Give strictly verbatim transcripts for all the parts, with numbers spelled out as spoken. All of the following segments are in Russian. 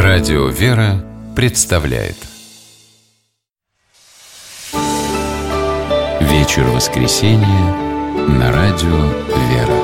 Радио «Вера» представляет Вечер воскресенья на Радио «Вера».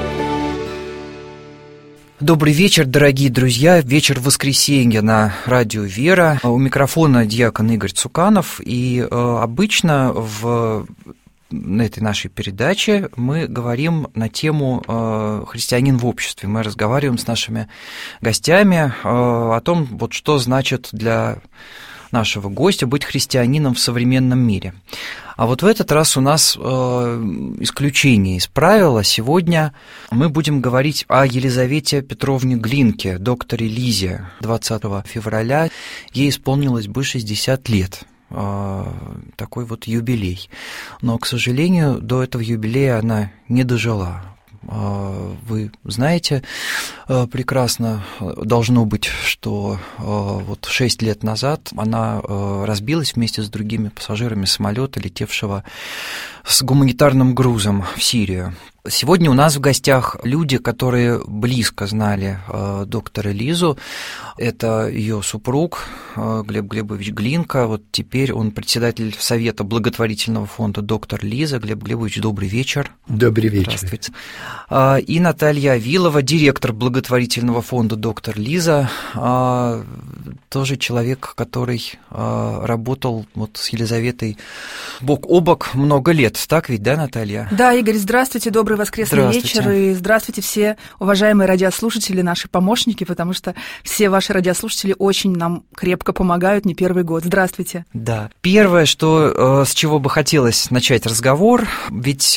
Добрый вечер, дорогие друзья. Вечер воскресенья на Радио «Вера». У микрофона диакон Игорь Цуканов. И э, обычно в на этой нашей передаче мы говорим на тему э, «Христианин в обществе». Мы разговариваем с нашими гостями э, о том, вот, что значит для нашего гостя быть христианином в современном мире. А вот в этот раз у нас э, исключение из правила. Сегодня мы будем говорить о Елизавете Петровне Глинке, докторе Лизе. двадцатого февраля ей исполнилось бы шестьдесят лет. Такой вот юбилей. Но, к сожалению, до этого юбилея она не дожила. Вы знаете прекрасно, должно быть, что вот шесть лет назад она разбилась вместе с другими пассажирами самолета, летевшего с гуманитарным грузом в Сирию. Сегодня у нас в гостях люди, которые близко знали э, доктора Лизу. Это ее супруг э, Глеб Глебович Глинка. Вот теперь он председатель Совета благотворительного фонда «Доктор Лиза». Глеб Глебович, добрый вечер. Добрый вечер. Здравствуйте. Э, и Наталья Авилова, директор благотворительного фонда «Доктор Лиза». Э, тоже человек, который э, работал вот с Елизаветой бок о бок много лет. Так ведь, да, Наталья? Да, Игорь, здравствуйте, добрый воскресный вечер, и здравствуйте все уважаемые радиослушатели, наши помощники, потому что все ваши радиослушатели очень нам крепко помогают не первый год. Здравствуйте. Да. Первое, что, с чего бы хотелось начать разговор, ведь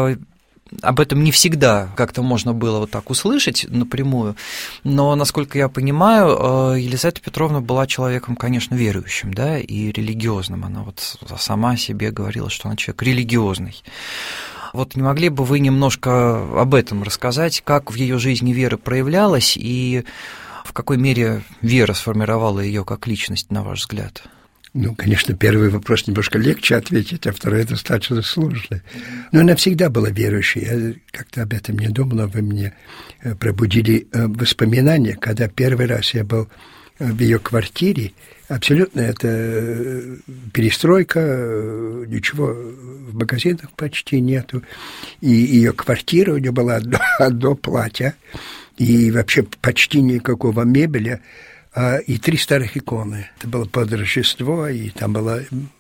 об этом не всегда как-то можно было вот так услышать напрямую, но, насколько я понимаю, Елизавета Петровна была человеком, конечно, верующим, да, и религиозным. Она вот сама себе говорила, что она человек религиозный. Вот не могли бы вы немножко об этом рассказать, как в ее жизни вера проявлялась и в какой мере вера сформировала ее как личность, на ваш взгляд? Ну, конечно, первый вопрос немножко легче ответить, а второй достаточно сложный. Но она всегда была верующей. Я как-то об этом не думала. Вы мне пробудили воспоминания, когда первый раз я был в ее квартире. Абсолютно это перестройка, ничего в магазинах почти нету. И ее квартира, у нее было одно, одно платье, и вообще почти никакого мебели, а, и три старых иконы. Это было под Рождество, и там была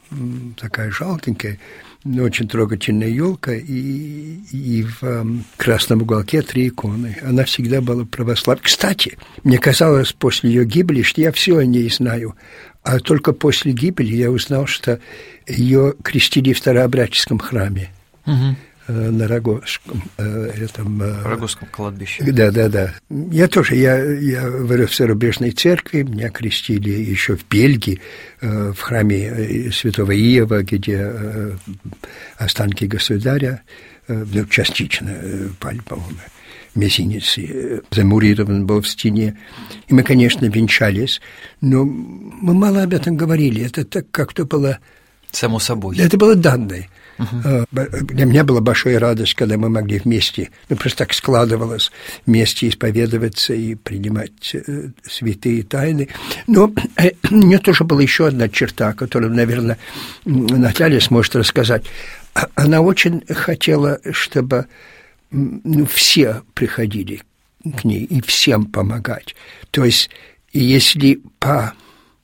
такая желтенькая, но очень трогательная елка, и, и в um, красном уголке три иконы. Она всегда была православной. Кстати, мне казалось после ее гибели, что я все о ней знаю, а только после гибели я узнал, что ее крестили в Старообрядческом храме. Угу. На Рогожском, этом, Рогожском кладбище. Да, да, да. Я тоже, я, я вырос в зарубежной церкви, меня крестили еще в Бельгии, в храме Святого Иова, где останки государя, ну, частично, по-моему, мизинец замурирован был в стене. И мы, конечно, венчались, но мы мало об этом говорили. Это так как-то было... Само собой. Это было данное. Uh-huh. Для меня была большая радость, когда мы могли вместе, ну, просто так складывалось, вместе исповедоваться и принимать э, святые тайны. Но э, у нее тоже была еще одна черта, которую, наверное, Наталья сможет рассказать. Она очень хотела, чтобы ну, все приходили к ней и всем помогать. То есть, если по...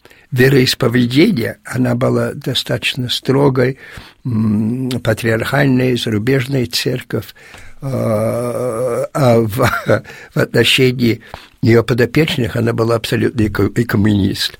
вероисповедение, она была достаточно строгой, патриархальной, зарубежной церковь, а в, в отношении ее подопечных она была абсолютно экоммунист.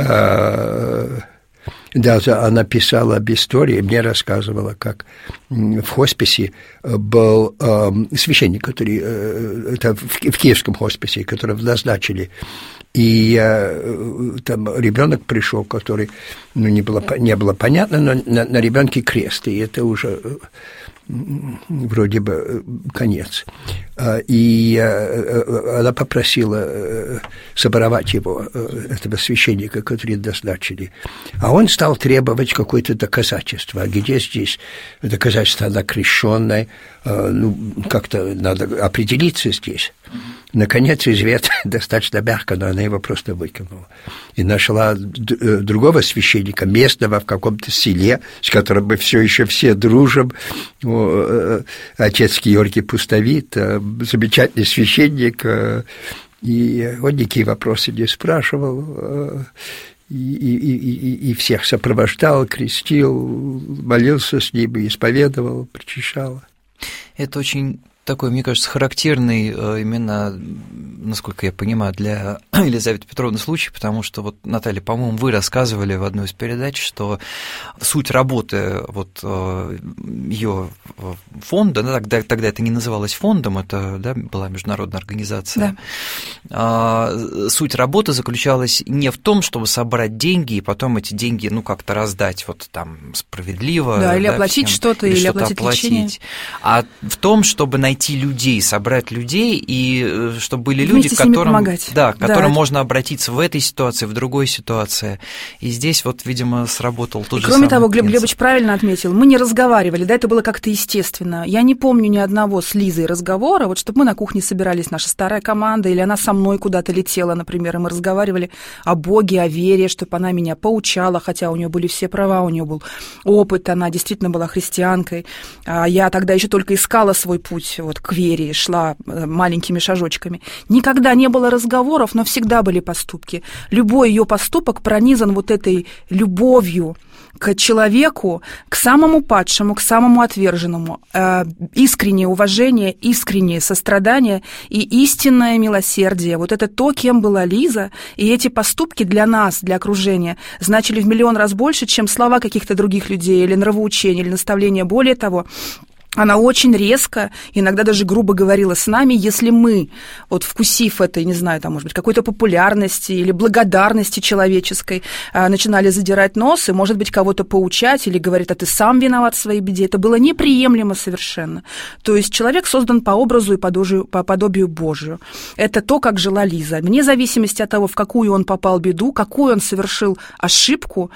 Даже она писала об истории, мне рассказывала, как в хосписе был священник, который, это в киевском хосписе, которого назначили. И э, там ребенок пришел, который, ну, не было, не было понятно, но на, на ребенке крест, и это уже э, вроде бы конец. И э, она попросила э, соборовать его, э, этого священника, который назначили. А он стал требовать какое-то доказательство. А где здесь доказательство, она крещенная? Э, ну, как-то надо определиться здесь. наконец, извет достаточно мягко, но она его просто выкинула. И нашла другого священника, местного в каком-то селе, с которым мы все еще все дружим. Отец Георгий Пустовит, замечательный священник, и он никакие вопросы не спрашивал. И, и, и, и всех сопровождал, крестил, молился с ними, исповедовал, причащал. Это очень такой, мне кажется, характерный именно, насколько я понимаю, для Елизаветы Петровны случай, потому что вот, Наталья, по-моему, вы рассказывали в одной из передач, что суть работы вот ее фонда, да, тогда, тогда это не называлось фондом, это, да, была международная организация, да. Суть работы заключалась не в том, чтобы собрать деньги и потом эти деньги, ну, как-то раздать вот там справедливо. Да, или да, оплатить всем, что-то, или, или что-то оплатить, оплатить лечение. А в том, чтобы найти найти людей, собрать людей, и чтобы были вместе люди, к которым, да, к которым да. можно обратиться в этой ситуации, в другой ситуации. И здесь вот, видимо, сработал тот и же кроме самый того, Глеб принцип. Глебович правильно отметил, мы не разговаривали, да, это было как-то естественно. Я не помню ни одного с Лизой разговора, вот чтобы мы на кухне собирались, наша старая команда, или она со мной куда-то летела, например, и мы разговаривали о Боге, о вере, чтобы она меня поучала, хотя у нее были все права, у нее был опыт, она действительно была христианкой. Я тогда еще только искала свой путь вот, к вере, шла маленькими шажочками. Никогда не было разговоров, но всегда были поступки. Любой ее поступок пронизан вот этой любовью к человеку, к самому падшему, к самому отверженному. Искреннее уважение, искреннее сострадание и истинное милосердие. Вот это то, кем была Лиза, и эти поступки для нас, для окружения, значили в миллион раз больше, чем слова каких-то других людей или нравоучения, или наставления. Более того, она очень резко, иногда даже грубо говорила с нами, если мы, вот вкусив этой, не знаю, там, может быть, какой-то популярности или благодарности человеческой, начинали задирать нос и, может быть, кого-то поучать или говорить, а ты сам виноват в своей беде. Это было неприемлемо совершенно. То есть человек создан по образу и подобию, по подобию Божию. Это то, как жила Лиза. Вне зависимости от того, в какую он попал беду, какую он совершил ошибку,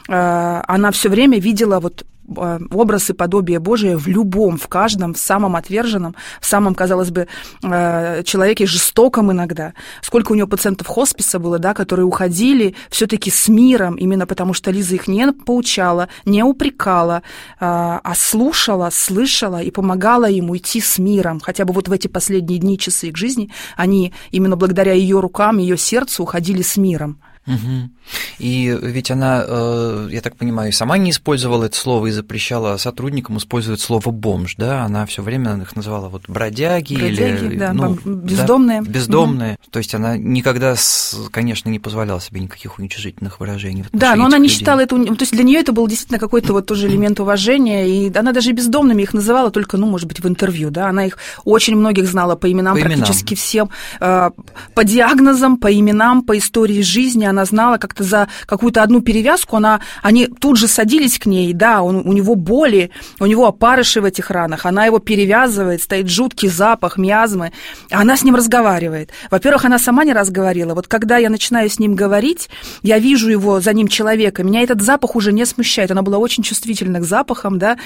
она все время видела вот образ и подобие Божие в любом, в каждом, в самом отверженном, в самом, казалось бы, человеке жестоком иногда. Сколько у нее пациентов хосписа было, да, которые уходили все-таки с миром, именно потому что Лиза их не поучала, не упрекала, а слушала, слышала и помогала им уйти с миром. Хотя бы вот в эти последние дни, часы их жизни, они именно благодаря ее рукам, ее сердцу уходили с миром. Угу. И ведь она, я так понимаю, сама не использовала это слово и запрещала сотрудникам использовать слово «бомж», да? Она все время их называла вот бродяги, бродяги или да, ну, бездомные. Да, бездомные. Угу. То есть она никогда, конечно, не позволяла себе никаких уничижительных выражений. Да, но она не считала это, то есть для нее это был действительно какой-то вот тоже элемент уважения, и она даже бездомными их называла только, ну, может быть, в интервью, да? Она их очень многих знала по именам, по практически именам. Всем, по диагнозам, по именам, по истории жизни. Она знала как-то за какую-то одну перевязку, она, они тут же садились к ней, да, он, у него боли, у него опарыши в этих ранах, она его перевязывает, стоит жуткий запах, миазмы, а она с ним разговаривает. Во-первых, она сама не раз говорила, вот когда я начинаю с ним говорить, я вижу его, за ним человека, меня этот запах уже не смущает, она была очень чувствительна к запахам, да,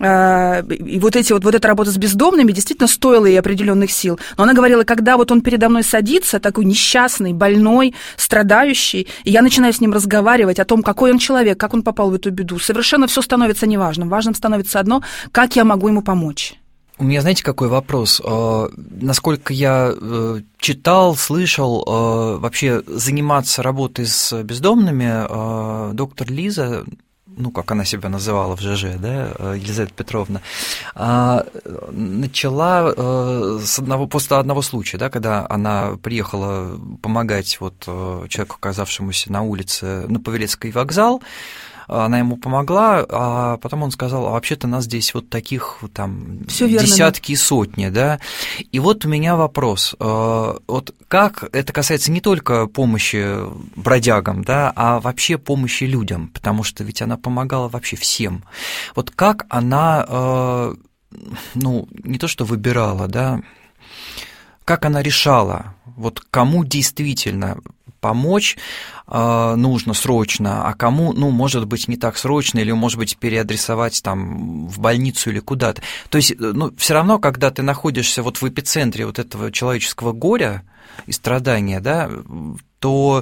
и вот, эти, вот, вот эта работа с бездомными действительно стоила ей определенных сил, но она говорила, когда вот он передо мной садится, такой несчастный, больной, страдающий, и я начинаю с ним разговаривать о том, какой он человек, как он попал в эту беду. Совершенно все становится неважным. Важным становится одно, как я могу ему помочь. У меня, знаете, какой вопрос? Насколько я читал, слышал, вообще заниматься работой с бездомными доктор Лиза, ну, как она себя называла в ЖЖ, да, Елизавета Петровна, начала с одного, после одного случая, да, когда она приехала помогать вот человеку, оказавшемуся на улице, на Павелецкий вокзал, она ему помогла, а потом он сказал, а вообще-то нас здесь вот таких там Всё верно, десятки и да. сотни, да. И вот у меня вопрос, вот как это касается не только помощи бродягам, да, а вообще помощи людям, потому что ведь она помогала вообще всем. Вот как она, ну, не то что выбирала, да, как она решала, вот кому действительно помочь нужно срочно, а кому, ну, может быть, не так срочно, или, может быть, переадресовать там в больницу или куда-то. То есть, ну, все равно, когда ты находишься вот в эпицентре вот этого человеческого горя и страдания, да, то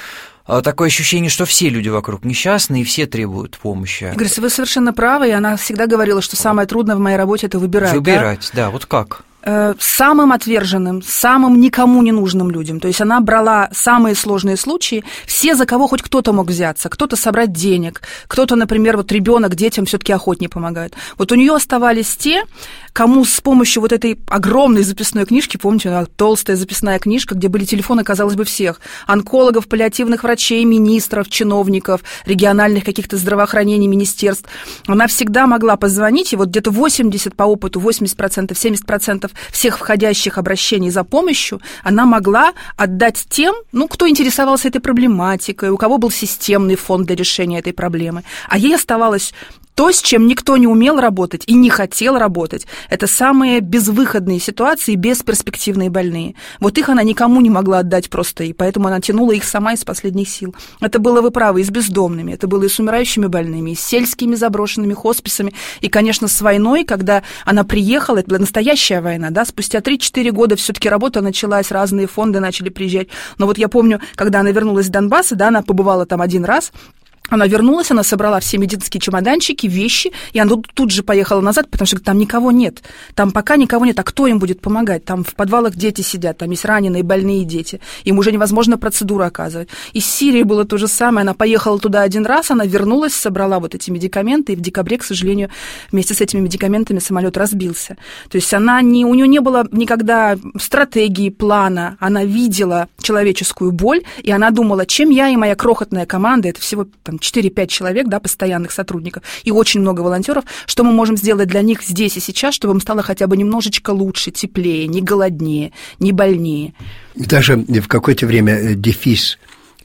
такое ощущение, что все люди вокруг несчастные, и все требуют помощи. Игорь, вы совершенно правы, и она всегда говорила, что самое трудное в моей работе – это выбирать. Выбирать, да, да, вот как? Самым отверженным, самым никому не нужным людям. То есть она брала самые сложные случаи, все, за кого хоть кто-то мог взяться, кто-то собрать денег, кто-то, например, вот ребенок детям все-таки охотнее помогает. Вот у нее оставались те, кому с помощью вот этой огромной записной книжки, помните, толстая записная книжка, где были телефоны, казалось бы, всех, онкологов, паллиативных врачей, министров, чиновников, региональных каких-то здравоохранений, министерств, она всегда могла позвонить, и вот где-то восемьдесят по опыту, восемьдесят процентов, семьдесят процентов всех входящих обращений за помощью она могла отдать тем, ну, кто интересовался этой проблематикой, у кого был системный фонд для решения этой проблемы. А ей оставалось то, с чем никто не умел работать и не хотел работать. Это самые безвыходные ситуации, бесперспективные больные. Вот их она никому не могла отдать просто, и поэтому она тянула их сама из последних сил. Это было, вы правы, и с бездомными, это было и с умирающими больными, и с сельскими заброшенными хосписами, и, конечно, с войной, когда она приехала, это была настоящая война, да, спустя три-четыре года все-таки работа началась, разные фонды начали приезжать. Но вот я помню, когда она вернулась с Донбасса, да, она побывала там один раз. Она вернулась, она собрала все медицинские чемоданчики, вещи, и она тут же поехала назад, потому что там никого нет. Там пока никого нет, а кто им будет помогать? Там в подвалах дети сидят, там есть раненые, больные дети. Им уже невозможно процедуру оказывать. И с Сирией было то же самое. Она поехала туда один раз, она вернулась, собрала вот эти медикаменты, и в декабре, к сожалению, вместе с этими медикаментами самолет разбился. То есть она не, у нее не было никогда стратегии, плана. Она видела человеческую боль, и она думала, чем я и моя крохотная команда, это всего там четыре-пять человек, да, постоянных сотрудников, и очень много волонтеров, что мы можем сделать для них здесь и сейчас, чтобы им стало хотя бы немножечко лучше, теплее, не голоднее, не больнее. Даже в какое-то время дефис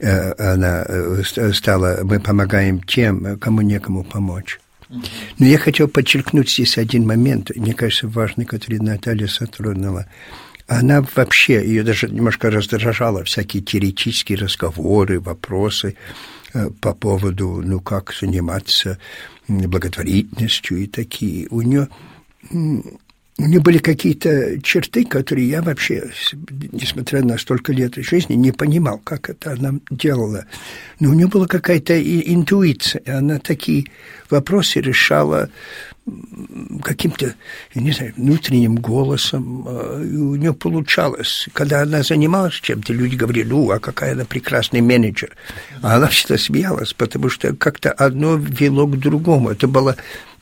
она стала «Мы помогаем тем, кому некому помочь». Но я хотел подчеркнуть здесь один момент, мне кажется, важный, который Наталья затронула. Она вообще, ее даже немножко раздражало всякие теоретические разговоры, вопросы по поводу, ну, как заниматься благотворительностью и такие. У нее, у нее были какие-то черты, которые я вообще, несмотря на столько лет жизни, не понимал, как это она делала. Но у нее была какая-то интуиция, она такие вопросы решала каким-то, я не знаю, внутренним голосом, и у нее получалось. Когда она занималась чем-то, люди говорили, ну, а какая она прекрасный менеджер. А она всегда смеялась, потому что как-то одно вело к другому. Это было,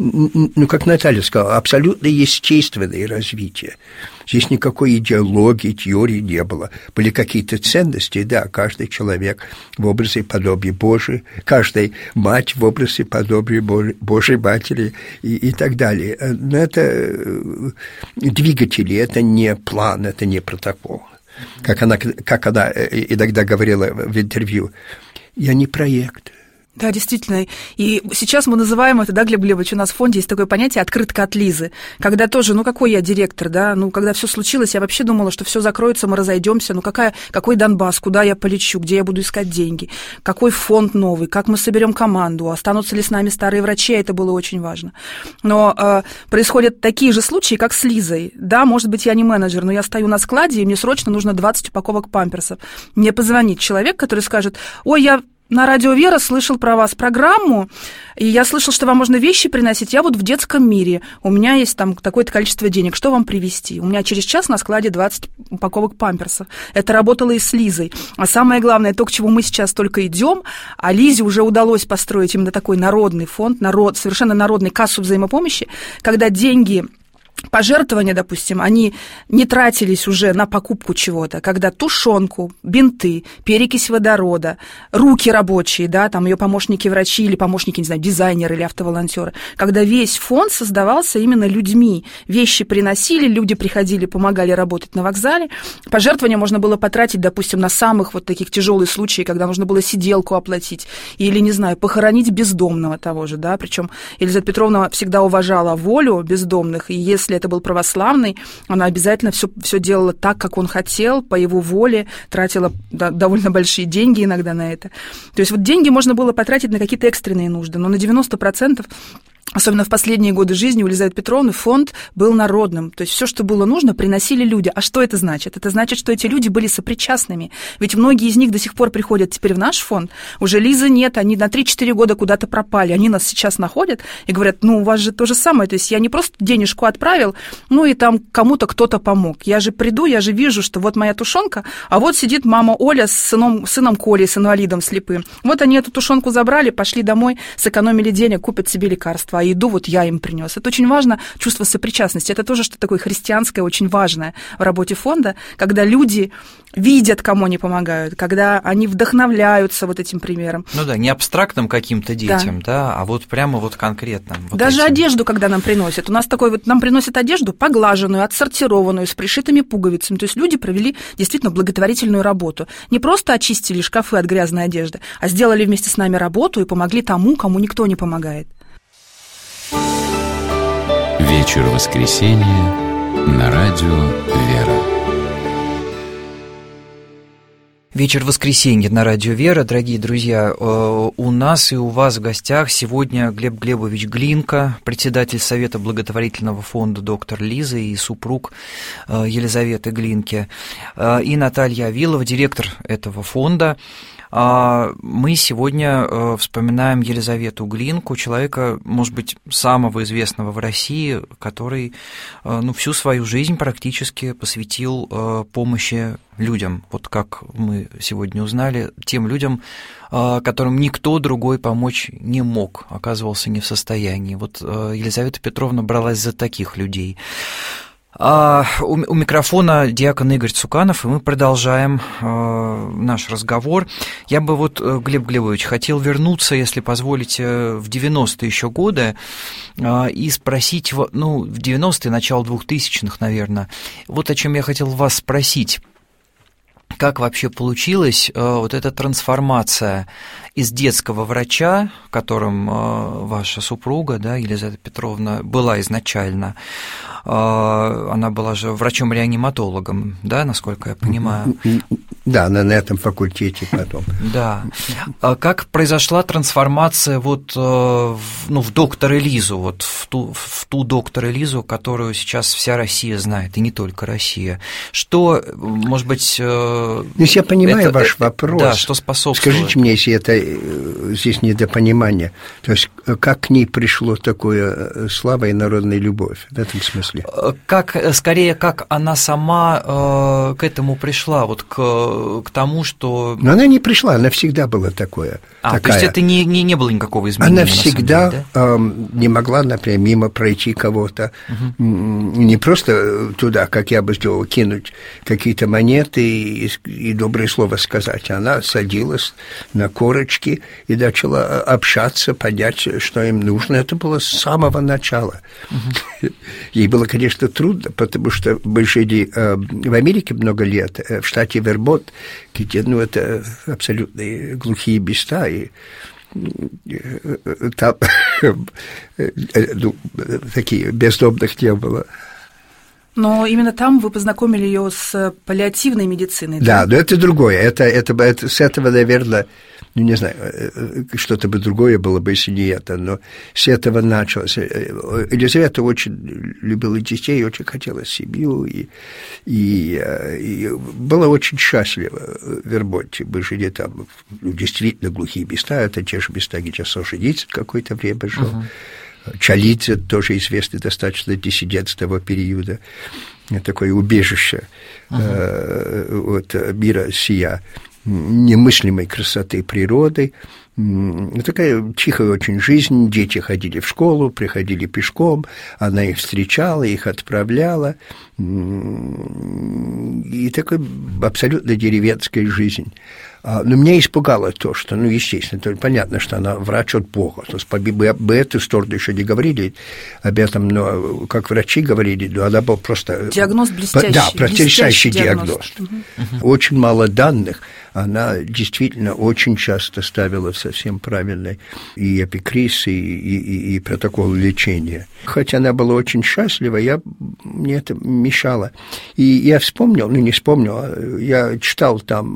ну, как Наталья сказала, абсолютно естественное развитие. Здесь никакой идеологии, теории не было. Были какие-то ценности, да, каждый человек в образе и подобии Божьей, каждая мать в образе и подобии Божьей матери и, и так далее. Но это двигатели, это не план, это не протокол. Как она, как она иногда говорила в интервью, я не проект. Да, действительно. И сейчас мы называем это, да, Глеб Глебович, у нас в фонде есть такое понятие «открытка от Лизы», когда тоже, ну, какой я директор, да, ну, когда все случилось, я вообще думала, что все закроется, мы разойдемся, ну, какая, какой Донбасс, куда я полечу, где я буду искать деньги, какой фонд новый, как мы соберем команду, останутся ли с нами старые врачи, это было очень важно. Но э, происходят такие же случаи, как с Лизой, да, может быть, я не менеджер, но я стою на складе, и мне срочно нужно двадцать упаковок памперсов. Мне позвонит человек, который скажет, ой, я на радио «Вера» слышал про вас программу, и я слышал, что вам можно вещи приносить. Я вот в детском мире, у меня есть там такое-то количество денег, что вам привезти? У меня через час на складе двадцать упаковок памперсов. Это работало и с Лизой. А самое главное, то, к чему мы сейчас только идем, а Лизе уже удалось построить именно такой народный фонд, народ, совершенно народный кассу взаимопомощи, когда деньги... Пожертвования, допустим, они не тратились уже на покупку чего-то, когда тушенку, бинты, перекись водорода, руки рабочие, да, там ее помощники-врачи или помощники, не знаю, дизайнеры или автоволонтеры, когда весь фонд создавался именно людьми. Вещи приносили, люди приходили, помогали работать на вокзале. Пожертвования можно было потратить, допустим, на самых вот таких тяжелых случаев, когда нужно было сиделку оплатить или, не знаю, похоронить бездомного того же, да, причем Елизавета Петровна всегда уважала волю бездомных, и если это был православный, она обязательно все, все делала так, как он хотел, по его воле, тратила да, довольно большие деньги иногда на это. То есть вот деньги можно было потратить на какие-то экстренные нужды, но на девяносто процентов, особенно в последние годы жизни у Елизаветы Петровны, фонд был народным. То есть все, что было нужно, приносили люди. А что это значит? Это значит, что эти люди были сопричастными. Ведь многие из них до сих пор приходят теперь в наш фонд. Уже Лизы нет, они на три-четыре года куда-то пропали. Они нас сейчас находят и говорят, ну, у вас же то же самое. То есть я не просто денежку отправил, ну, и там кому-то кто-то помог. Я же приду, я же вижу, что вот моя тушенка, а вот сидит мама Оля с сыном, сыном Колей, с инвалидом слепым. Вот они эту тушенку забрали, пошли домой, сэкономили денег, купят себе лекарства. А еду вот я им принес. Это очень важно, чувство сопричастности. Это тоже что-то такое христианское, очень важное в работе фонда, когда люди видят, кому они помогают, когда они вдохновляются вот этим примером. Ну да, не абстрактным каким-то детям, да, да а вот прямо вот конкретным. Вот Даже этим. Одежду, когда нам приносят. У нас такой вот, нам приносят одежду поглаженную, отсортированную, с пришитыми пуговицами. То есть люди провели действительно благотворительную работу. Не просто очистили шкафы от грязной одежды, а сделали вместе с нами работу и помогли тому, кому никто не помогает. Вечер воскресенья на радио «Вера». Вечер воскресенья на радио «Вера». Дорогие друзья, у нас и у вас в гостях сегодня Глеб Глебович Глинка, председатель Совета благотворительного фонда «Доктор Лиза» и супруг Елизаветы Глинки, и Наталья Авилова, директор этого фонда. Мы сегодня вспоминаем Елизавету Глинку, человека, может быть, самого известного в России, который ну, всю свою жизнь практически посвятил помощи людям, вот как мы сегодня узнали, тем людям, которым никто другой помочь не мог, оказывался не в состоянии. Вот Елизавета Петровна бралась за таких людей. А у, у микрофона диакон Игорь Цуканов, и мы продолжаем э, наш разговор. Я бы вот, Глеб Глебович, хотел вернуться, если позволите, в девяностые еще годы э, и спросить, ну, в девяностые, начало двухтысячных, наверное, вот о чем я хотел вас спросить. Как вообще получилась э, вот эта трансформация из детского врача, которым э, ваша супруга, да, Елизавета Петровна, была изначально, э, она была же врачом-реаниматологом, да, насколько я понимаю? Да, она на этом факультете потом. Да. А как произошла трансформация вот, э, в, ну, в доктора Лизу, вот в ту, в ту доктора Лизу, которую сейчас вся Россия знает, и не только Россия? Что, может быть... Э, Если я понимаю это, ваш это, вопрос, да, что способствовало? Скажите мне, если это здесь недопонимание, то есть как к ней пришло такое слава и народная любовь в этом смысле? Как, скорее, как она сама э, к этому пришла, вот к, к тому, что... Но она не пришла, она всегда была такое. А, такая. то есть это не, не, не было никакого изменения? Она всегда деле, да? э, не могла, например, мимо пройти кого-то, угу. не просто туда, как я бы сделал, кинуть какие-то монеты и, и доброе слово сказать. Она садилась на корочки и начала общаться, понять, что им нужно. Это было с самого начала. Угу. Ей было, конечно, трудно, потому что мы жили э, в Америке много лет, в штате Вермонт, где, ну, это абсолютно глухие места, и там ну, такие бездомных не было. Но именно там вы познакомили ее с паллиативной медициной. Да, да, но это другое. Это, это, это, с этого, наверное, ну, не знаю, что-то бы другое было бы, если не это, но с этого началось. Елизавета очень любила детей, очень хотела семью, и, и, и была очень счастлива в Вермонте. Мы жили там, ну, действительно глухие места, это те же места, где Солженицын какое-то время жил. Uh-huh. Чалидзе, тоже известный достаточно диссидент с того периода, такое убежище uh-huh. от мира сия, немыслимой красоты природы. Такая тихая очень жизнь, дети ходили в школу, приходили пешком, она их встречала, их отправляла. И такой абсолютно деревенская жизнь. Но меня испугало то, что, ну, естественно, то понятно, что она врач от Бога. То есть, бы, бы эту сторону еще не говорили об этом, но как врачи говорили, но она была просто... Диагноз блестящий. Да, потрясающий диагноз. диагноз. Угу. Очень мало данных. Она действительно очень часто ставила совсем правильный и эпикриз, и, и, и протокол лечения. Хотя она была очень счастлива, я, мне это мешало. И я вспомнил, ну не вспомнил, я читал там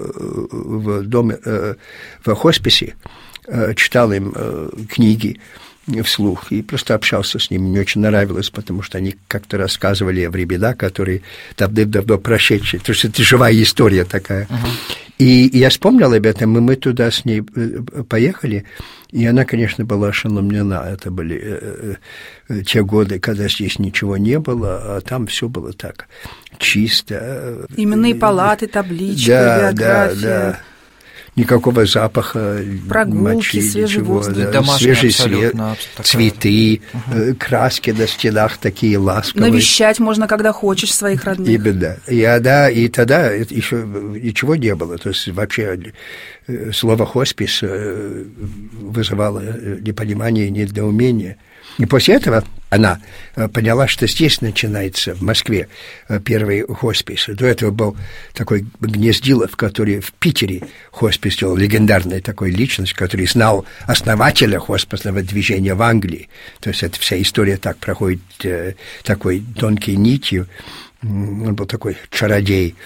в доме, в хосписе, читал им книги вслух и просто общался с ними. Мне очень нравилось, потому что они как-то рассказывали о времена, которые давно прошедшие. То есть это живая история такая. Uh-huh. И, и я вспомнил об этом, и мы туда с ней поехали, и она, конечно, была ошеломлена. Это были э, э, те годы, когда здесь ничего не было, а там все было так чисто. Именные палаты, таблички, да, биография. Да, да. Никакого запаха, прогулки, мочи, свежий ничего, воздух, да, свежий свет, такая... цветы, угу. краски на стенах такие ласковые. Навещать можно, когда хочешь, своих родных. Именно. И, да, и тогда еще ничего не было. То есть вообще слово «хоспис» вызывало непонимание и недоумение. И после этого она поняла, что здесь начинается, в Москве, первый хоспис. До этого был такой Гнездилов, который в Питере хоспис делал, легендарная такая личность, который знал основателя хосписного движения в Англии. То есть эта вся история так проходит такой тонкой нитью. Он был такой чародей.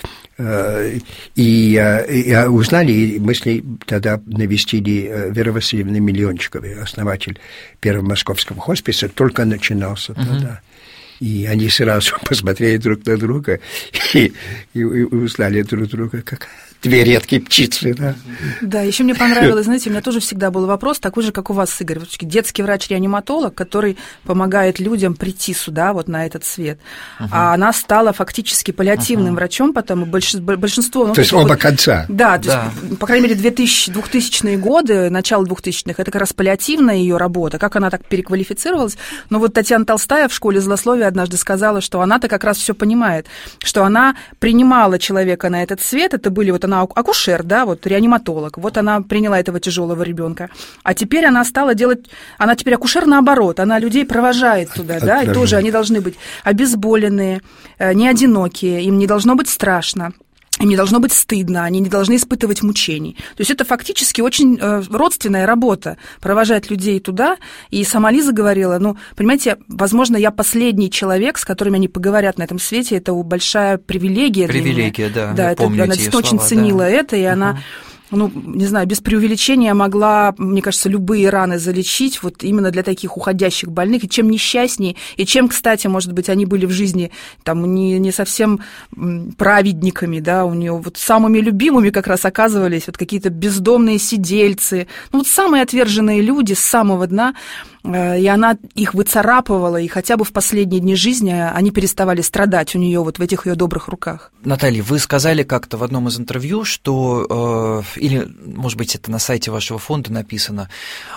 И, и узнали, и мы с ней тогда навестили Веру Васильевну Миллиончикову, основатель первого московского хосписа, только начинался uh-huh. тогда. И они сразу посмотрели друг на друга и, и, и узнали друг друга, как две редкие птицы, да. Да, еще мне понравилось, знаете, у меня тоже всегда был вопрос, такой же, как у вас, Игорь, детский врач-реаниматолог, который помогает людям прийти сюда, вот на этот свет. Uh-huh. А она стала фактически паллиативным uh-huh. врачом, потом большинство... большинство ну, то есть оба вот, конца. Да, то да. есть, по крайней мере, двухтысячные годы, начало двухтысячных, это как раз паллиативная ее работа, как она так переквалифицировалась. Но вот Татьяна Толстая в «Школе злословия» однажды сказала, что она-то как раз все понимает, что она принимала человека на этот свет, это были вот она акушер, да, вот реаниматолог, вот она приняла этого тяжелого ребенка, а теперь она стала делать, она теперь акушер наоборот, она людей провожает туда, От, да, и тоже они должны быть обезболенные, не одинокие, им не должно быть страшно. Им не должно быть стыдно, они не должны испытывать мучений. То есть это фактически очень э, родственная работа, провожать людей туда. И сама Лиза говорила, ну, понимаете, возможно, я последний человек, с которым они поговорят на этом свете, это большая привилегия. Привилегия, для меня. да. Да, это, она действительно очень ценила да. это, и uh-huh. она... ну, не знаю, без преувеличения могла, мне кажется, любые раны залечить вот именно для таких уходящих больных. И чем несчастнее, и чем, кстати, может быть, они были в жизни там не, не совсем праведниками, да, у нее вот самыми любимыми как раз оказывались вот какие-то бездомные сидельцы, ну, вот самые отверженные люди с самого дна, и она их выцарапывала, и хотя бы в последние дни жизни они переставали страдать у нее вот в этих ее добрых руках. Наталья, вы сказали как-то в одном из интервью, что, или, может быть, это на сайте вашего фонда написано,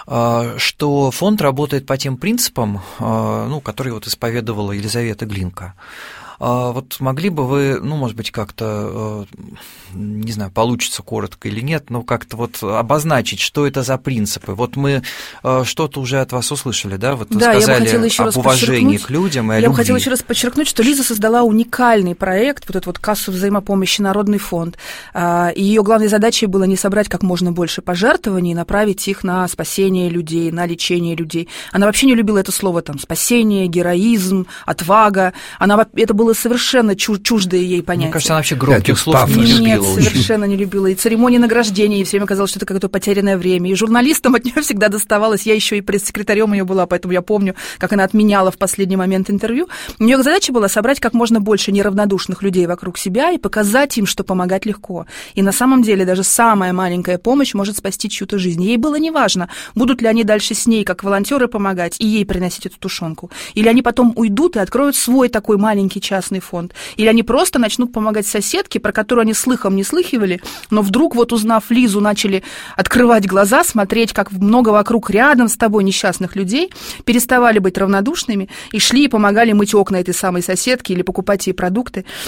что фонд работает по тем принципам, ну, которые вот исповедовала Елизавета Глинка. Вот могли бы вы, ну, может быть, как-то, не знаю, получится коротко или нет, но как-то вот обозначить, что это за принципы? Вот мы что-то уже от вас услышали, да? Вот вы да, сказали об уважении к людям и о я любви. бы хотела еще раз подчеркнуть, что Лиза создала уникальный проект, вот эту вот кассу взаимопомощи «Народный фонд», и ее главной задачей было не собрать как можно больше пожертвований и направить их на спасение людей, на лечение людей. Она вообще не любила это слово, там, спасение, героизм, отвага. Она, это было совершенно чуждое ей понятие. Мне кажется, она вообще громких да, слов не любила. Нет, очень. совершенно не любила. И церемонии награждения, и все время казалось, что это какое-то потерянное время. И журналистам от нее всегда доставалось. Я еще и пресс-секретарем ее была, поэтому я помню, как она отменяла в последний момент интервью. У нее задача была собрать как можно больше неравнодушных людей вокруг себя и показать им, что помогать легко. И на самом деле даже самая маленькая помощь может спасти чью-то жизнь. Ей было неважно, будут ли они дальше с ней, как волонтеры, помогать и ей приносить эту тушенку. Или они потом уйдут и откроют свой такой маленький частный фонд. Или они просто начнут помогать соседке, про которую они слыхом не слыхивали, но вдруг, вот узнав Лизу, начали открывать глаза, смотреть, как много вокруг рядом с тобой несчастных людей, переставали быть равнодушными и шли и помогали мыть окна этой самой соседки или покупать ей продукты.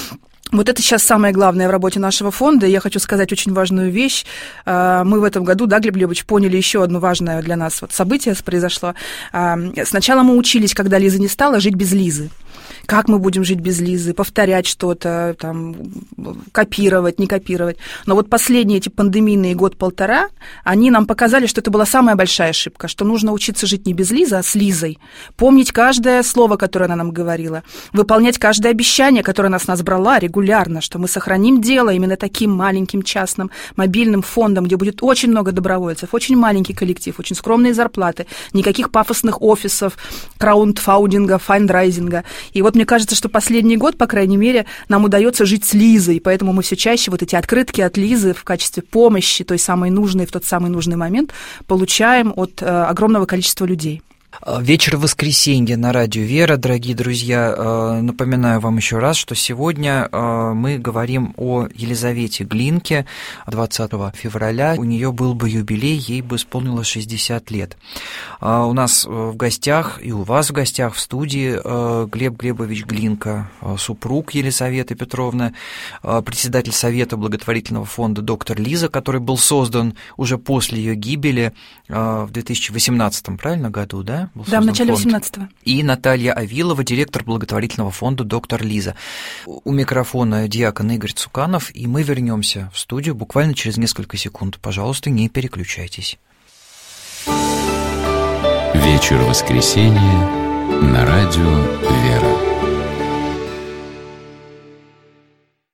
Вот это сейчас самое главное в работе нашего фонда. Я хочу сказать очень важную вещь. Мы в этом году, да, Глеб Глебович, поняли еще одно важное для нас вот событие произошло. Сначала мы учились, когда Лизы не стало, жить без Лизы. Как мы будем жить без Лизы, повторять что-то, там, копировать, не копировать. Но вот последние эти пандемийные год-полтора, они нам показали, что это была самая большая ошибка, что нужно учиться жить не без Лизы, а с Лизой. Помнить каждое слово, которое она нам говорила, выполнять каждое обещание, которое она с нас брала регулярно, что мы сохраним дело именно таким маленьким частным мобильным фондом, где будет очень много добровольцев, очень маленький коллектив, очень скромные зарплаты, никаких пафосных офисов, краундфаундинга, фандрайзинга. И вот мне кажется, что последний год, по крайней мере, нам удается жить с Лизой, поэтому мы все чаще вот эти открытки от Лизы в качестве помощи, той самой нужной в тот самый нужный момент, получаем от э, огромного количества людей. Вечер воскресенья на радио «Вера», дорогие друзья. Напоминаю вам еще раз, что сегодня мы говорим о Елизавете Глинке. двадцатого февраля у нее был бы юбилей, ей бы исполнилось шестьдесят лет. У нас в гостях и у вас в гостях в студии Глеб Глебович Глинка, супруг Елизаветы Петровны, председатель Совета благотворительного фонда «Доктор Лиза», который был создан уже после ее гибели в две тысячи восемнадцатом, правильно, году, да? Да, в начале восемнадцатого. И Наталья Авилова, директор благотворительного фонда «Доктор Лиза». У микрофона диакон Игорь Цуканов, и мы вернемся в студию буквально через несколько секунд. Пожалуйста, не переключайтесь. Вечер воскресенья на радио «Вера».